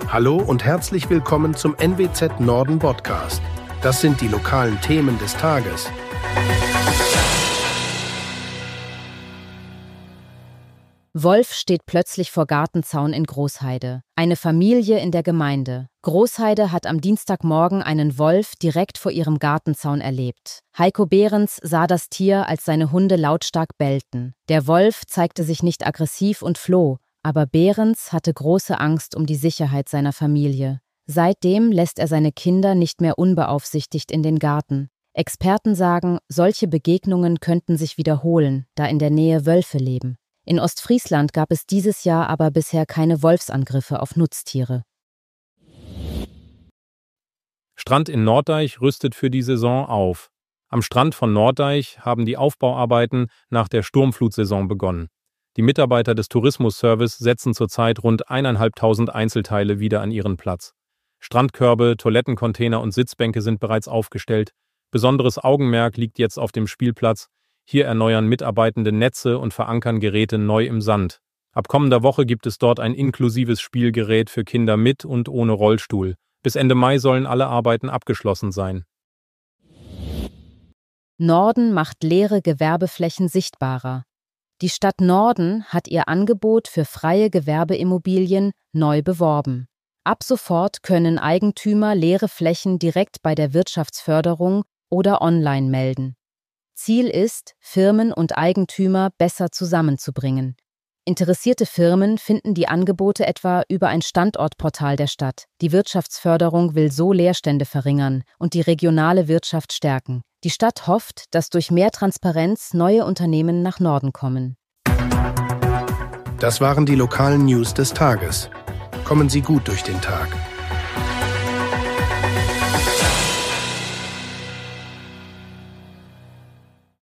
Hallo und herzlich willkommen zum NWZ Norden Podcast. Das sind die lokalen Themen des Tages. Wolf steht plötzlich vor Gartenzaun in Großheide. Eine Familie in der Gemeinde. Großheide hat am Dienstagmorgen einen Wolf direkt vor ihrem Gartenzaun erlebt. Heiko Behrens sah das Tier, als seine Hunde lautstark bellten. Der Wolf zeigte sich nicht aggressiv und floh, aber Behrens hatte große Angst um die Sicherheit seiner Familie. Seitdem lässt er seine Kinder nicht mehr unbeaufsichtigt in den Garten. Experten sagen, solche Begegnungen könnten sich wiederholen, da in der Nähe Wölfe leben. In Ostfriesland gab es dieses Jahr aber bisher keine Wolfsangriffe auf Nutztiere. Strand in Norddeich rüstet für die Saison auf. Am Strand von Norddeich haben die Aufbauarbeiten nach der Sturmflutsaison begonnen. Die Mitarbeiter des Tourismusservice setzen zurzeit rund 1.500 Einzelteile wieder an ihren Platz. Strandkörbe, Toilettencontainer und Sitzbänke sind bereits aufgestellt. Besonderes Augenmerk liegt jetzt auf dem Spielplatz. Hier erneuern Mitarbeitende Netze und verankern Geräte neu im Sand. Ab kommender Woche gibt es dort ein inklusives Spielgerät für Kinder mit und ohne Rollstuhl. Bis Ende Mai sollen alle Arbeiten abgeschlossen sein. Norden macht leere Gewerbeflächen sichtbarer. Die Stadt Norden hat ihr Angebot für freie Gewerbeimmobilien neu beworben. Ab sofort können Eigentümer leere Flächen direkt bei der Wirtschaftsförderung oder online melden. Ziel ist, Firmen und Eigentümer besser zusammenzubringen. Interessierte Firmen finden die Angebote etwa über ein Standortportal der Stadt. Die Wirtschaftsförderung will so Leerstände verringern und die regionale Wirtschaft stärken. Die Stadt hofft, dass durch mehr Transparenz neue Unternehmen nach Norden kommen. Das waren die lokalen News des Tages. Kommen Sie gut durch den Tag.